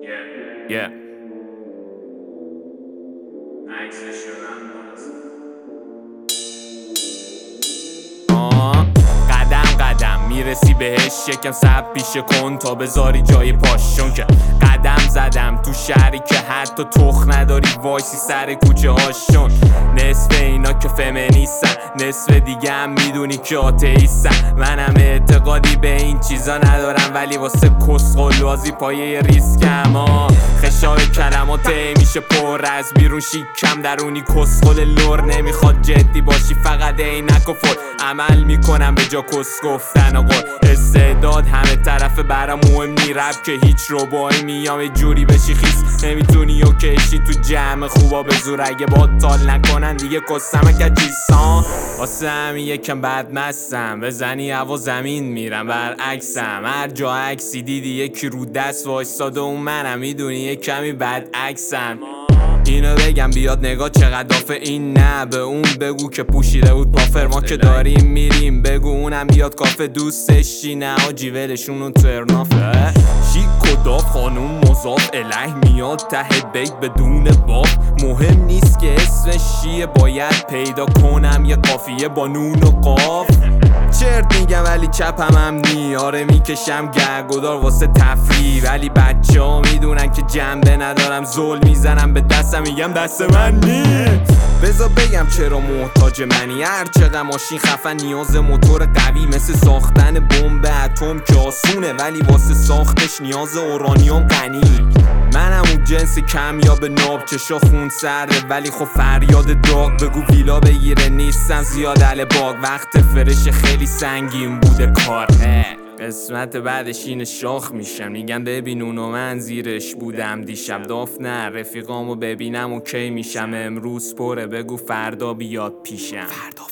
Yeah. قدم قدم میرسی بهش، یکم صبر پیشه کن تا بذاری جای پاش. چون که قدم زدم تو شهری که حتی تخ نداری وایسی سر کوچه هاشون. نصف اینا که فمینیستن، نصف دیگه هم میدونی که آتئیستن. منم اعتقادی به این چیزا ندارم، ولی واسه کسخلوازی پایه ریسکم. خشاب کلمات میشه پر از بیرون شیکم درونی کسخل لور. نمیخواد جدی باشی فقط عینک و فل عمل میکنم به جا کس گفتن و قول. استعداد همه طرفه برام مهم نی، رب که هیچ روبایی میام یه جوری بشی خیس. نمیتونی و کشی تو جمع خوبا به زور، اگه با تال نکنن دیگه کسمه که چیستان. واسه همین یکم بدمستم، بزنی هوا زمین میرم برعکسم. هر جا عکسی دیدی یکی رو دست وایستاده اون منم، میدونی یه کمی بدعکسم. اینو بگم بیاد نگاه چقدر دافه این، نه به اون بگو که پوشیده بود پافر. ما که داریم میریم بگو اونم بیاد کافه دوستشی، نه آجی ولشونو ترنافه. شیک و داف خانوم مضاف اله میاد ته بیت بدون باف. مهم نیست که اسمش چیه، باید پیدا کنم یه قافیه با نون و قاف. چرت میگم ولی چپم هم نی، آره میکشم گرگودار واسه تفریح. ولی بچه ها میدونن که جنبه ندارم، زل میزنم به دستم میگم دست من نی. بذار بگم چرا محتاج منی، هر چقدر ماشین خفن نیاز موتور قوی. مثل ساختن بمب اتم که آسونه، ولی واسه ساختش نیاز اورانیوم غنی. منم اون جنس کمیاب ناب، چشا خون سرده ولی خب فریاد داغ. بگو ویلا بگیره نیستم زیاد باغ، وقت فرش خیلی سنگین بوده کار. قسمت بعدش اینه شاخ میشم، میگم ببین اونو من زیرش بودم دیشب. داف نه رفیقامو ببینم اوکی میشم، امروز پره بگو فردا بیاد پیشم.